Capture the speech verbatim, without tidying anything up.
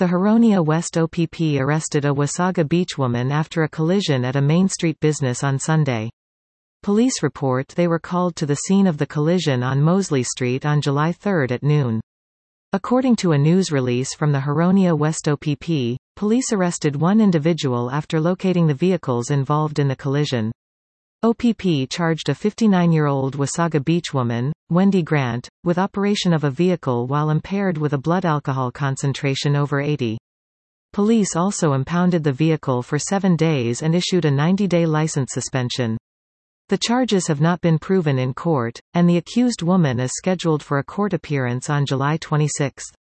The Huronia West O P P arrested a Wasaga Beach woman after a collision at a Main Street business on Sunday. Police report they were called to the scene of the collision on Mosley Street on July third at noon. According to a news release from the Huronia West O P P, police arrested one individual after locating the vehicles involved in the collision. O P P charged a fifty-nine-year-old Wasaga Beach woman, Wendy Grant, with operation of a vehicle while impaired with a blood alcohol concentration over eighty. Police also impounded the vehicle for seven days and issued a ninety-day license suspension. The charges have not been proven in court, and the accused woman is scheduled for a court appearance on July twenty-sixth.